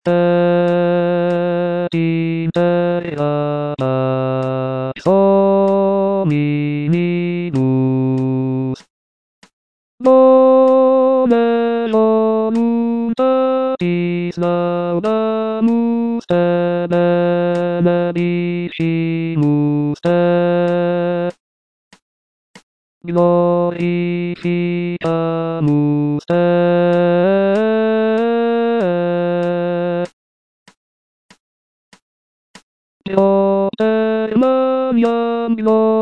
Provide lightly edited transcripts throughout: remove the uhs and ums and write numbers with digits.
Cinta minibus boleh luntas laudamus benedicimus glorificamus Maniam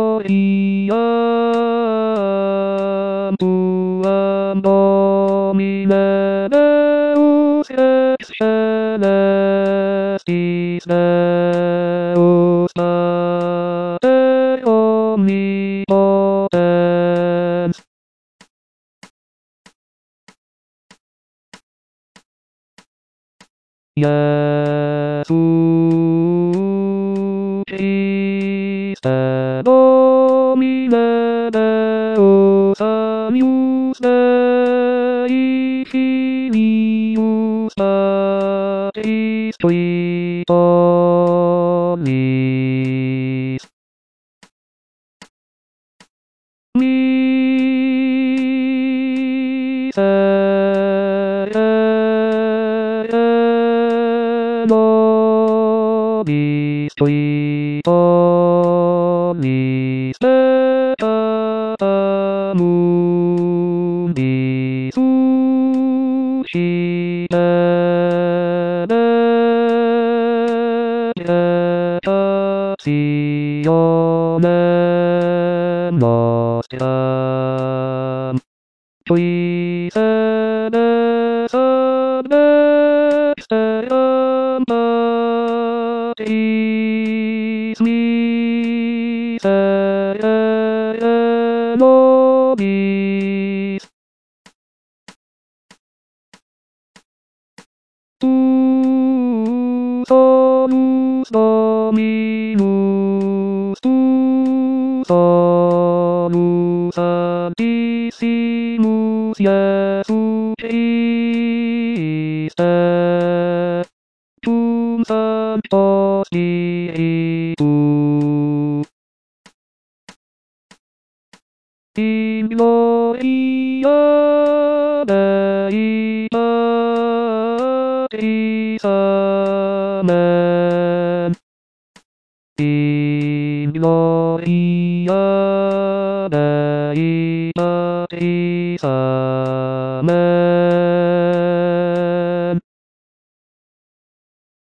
gloriam tuam Domine Deus ex celestis Deus Pater omnipotens Iesus Christe Domine Deus agnus Dei Filius Patris tui tollis nobis tui tollis peccata mundi peccationem nostram Tui sedes ad dexteram Patris miserere nobis Tu solus Dominus Tu solus Sanctissimus Iesus Christe Tum Sancto Spiritu in gloria Dei Patris Amen in gloria Dei Patris Amen